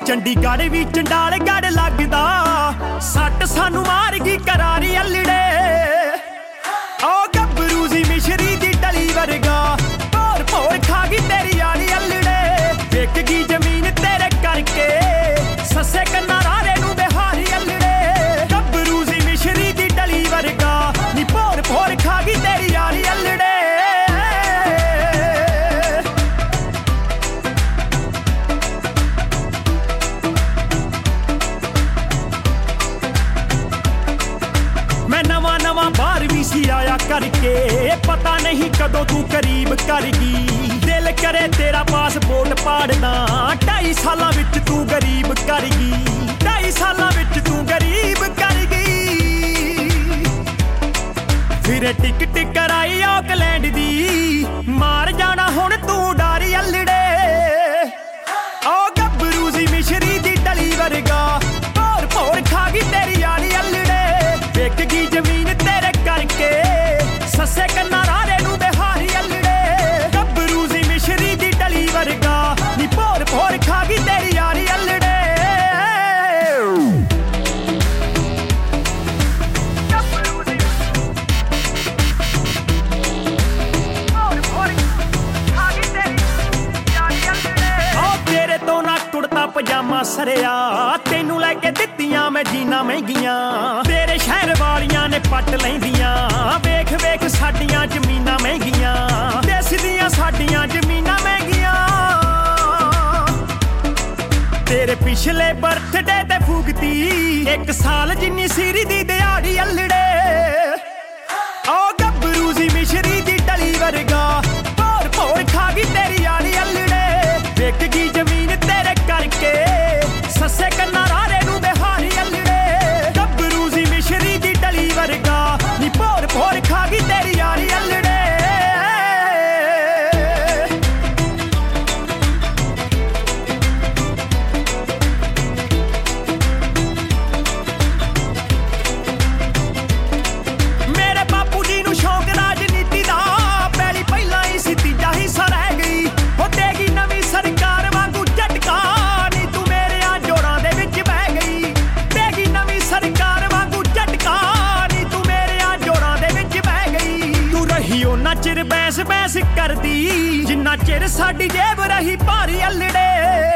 ਚੰਡੀਗੜ੍ਹ ਵੀ ਚੰਡਾਲਗੜ੍ਹ ਲੱਗਦਾ ਸੱਟ ਸਾਨੂੰ ਮਾਰ ਗਈ ਕਰਾਰੀ ਅਲੜੇ ਓ ਗੱਭਰੂ ਸੀ ਮਿਸ਼ਰੀ ਦੀ ਡਲੀ ਵਰਗਾ ਭੋਰ ਭੋਰ ਖਾ ਗਈ ਤੇਰੀ ਯਾਰੀ ਅਲੜੇ ਵਿਕ ਗਈ ਜ਼ਮੀਨ ਤੇਰੇ ਕਰਕੇ ਸੱਸੇ ਕੰਨਾਂ ਰਾਰੇ ਨੂੰ ਬਿਹਾਰੀ ਅਲੜੇ ਗੱਭਰੂ ਸੀ ਮਿਸ਼ਰੀ ਦੀ ਡਲੀ ਵਰਗਾ ਨੀ ਭੋਰ ਭੋਰ ਖਾ ਗਈ ਤੇਰੀ ਯਾਰੀ ਅਲੜੇ ਨਵਾਂ ਬਾਹਰ ਵੀ ਸੀ ਆਇਆ ਕਰਕੇ ਪਤਾ ਨਹੀਂ ਕਦੋਂ ਤੂੰ ਕਰੀਬ ਕਰ ਗਈ ਦਿਲ ਕਰੇ ਤੇਰਾ ਪਾਸਪੋਰਟ ਪਾੜਦਾ 2.5 ਸਾਲਾਂ ਵਿੱਚ ਤੂੰ ਗਰੀਬ ਕਰ ਗਈ 2.5 ਸਾਲਾਂ ਵਿੱਚ ਤੂੰ ਗਰੀਬ ਕਰ ਗਈ ਫਿਰ ਟਿਕਟ ਕਰਾਈ ਆਕਲੈਂਡ ਦੀ ਮਾਰ ਜਾਣਾ ਹੁਣ ਤੂੰ ਡਾਰੀ ਅਲੜੇ ਓ ਗੱਭਰੂ ਸੀ ਮਿਸ਼ਰੀ ਦੀ ਡਲੀ ਵਰਗਾ ਭੋਰ ਭੋਰ ਖਾ ਗਈ ਤੇਰੀ ਯਾਰੀ ਅਲੜੇ ਵਿਕ ਗਈ ਜ਼ਮੀਨ ਤੇਰੇ ਕਰਕੇ ਸੱਸੇ ਕੰਨਾਂ ਰਾਰੇ ਨੂੰ ਬਿਹਾਰੀ ਅਲੜੇ ਗੱਭਰੂ ਸੀ ਮਿਸ਼ਰੀ ਦੀ ਡਲੀ ਵਰਗਾ ਨੀ ਭੋਰ ਭੋਰ ਖਾ ਗਈ ਤੇਰੀ ਯਾਰੀ ਅਲੜੇ ਤੇਰੇ ਤੋਂ ਨਾ ਕੁੜਤਾ ਪਜਾਮਾ ਸਰਿਆ ਤੈਨੂੰ ਲੈ ਕੇ ਦਿੱਤੀਆਂ ਮੈਂ ਜੀਨਾ ਮਹਿੰਗੀਆਂ ਤੇਰੇ ਸ਼ਹਿਰ ਵਾਲੀਆਂ ਨੇ ਪੱਟ ਲੈਂਦੀਆਂ ਵੇਖ ਵੇਖ ਸਾਡੀਆਂ ਜ਼ਮੀਨਾਂ ਮਹਿੰਗੀਆਂ ਦੇਸ ਦੀਆਂ ਸਾਡੀਆਂ ਜ਼ਮੀਨਾਂ ਮਹਿੰਗੀਆਂ ਤੇਰੇ ਪਿਛਲੇ ਬਰਥਡੇ ਤੇ ਫੂਕਤੀ 1 ਸਾਲ ਜਿੰਨੀ ਸੀਰੀ ਦੀ ਦਿਹਾੜੀ ਅਲੜੇ ਓ ਗੱਭਰੂ ਸੀ ਮਿਸ਼ਰੀ ਦੀ ਡਲੀ ਵਰਗਾ ਭੋਰ ਭੋਰ ਖਾ ਗਈ ਤੇਰੀ ਯਾਰੀ ਅਲੜੇ ਵਿਕ ਗਈ ਜ਼ਮੀਨ ਤੇਰੇ ਕਰਕੇ ਸੱਸੇ ਕੰਨਾਂ ਰਾਰੇ ਨੂੰ ਬਿਹਾਰੀ ਅਲੜੇ ਗੱਭਰੂ ਸੀ ਮਿਸ਼ਰੀ ਦੀ ਡਲੀ ਵਰਗਾ ਨੀ ਭੋਰ ਭੋਰ ਖਾ ਗਈ ਤੇਰੀ ਯਾਰੀ ਅਲੜੇ ਮੇਰੇ ਬਾਪੂ ਜੀ ਨੂੰ ਸ਼ੌਕ ਰਾਜਨੀਤੀ ਦਾ ਪਹਿਲੀ ਪਹਿਲਾਂ ਹੀ ਸੀ ਤੀਜਾ ਹਿੱਸਾ ਰਹਿ ਗਈ ਹੋ ਦੇਗੀ ਨਵੀਂ ਸਰਕਾਰ ਵਾਂਗੂ ਝਟਕਾ ਨੀ ਤੂੰ ਮੇਰਿਆਂ ਜੋੜਾਂ ਦੇ ਵਿੱਚ ਬਹਿ ਗਈ ਦੇਗੀ ਨਵੀਂ ਸਰਕਾਰ ਵਾਂਗੂ ਝਟਕਾ ਨੀ ਤੂੰ ਮੇਰਿਆਂ ਜੋੜਾਂ ਦੇ ਵਿੱਚ ਬਹਿ ਗਈ ਤੂੰ ਰਹੀ ਉਹਨਾਂ ਚਿਰ ਬੈਸ ਬੈਸ ਕਰਦੀ ਜਿੰਨਾ ਚਿਰ ਸਾਡੀ ਜੇਬ ਰਹੀ ਭਾਰੀ ਅਲੜੇ